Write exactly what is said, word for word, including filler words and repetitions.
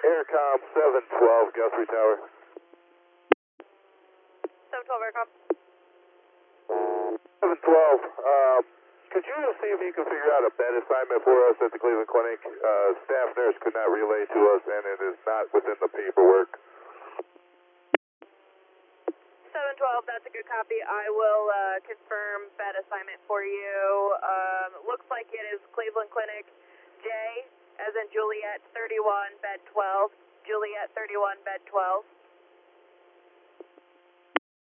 Aircom seven twelve, Guthrie Tower. seven twelve Aircom. seven twelve, um, could you see if you can figure out a bed assignment for us at the Cleveland Clinic? Uh, staff nurse could not relay to us, and it is not within the paperwork. seven twelve, that's a good copy. I will uh, confirm bed assignment for you. Um, looks like it is Cleveland Clinic J, as in Juliet, thirty-one, bed twelve. Juliet, thirty-one, bed twelve.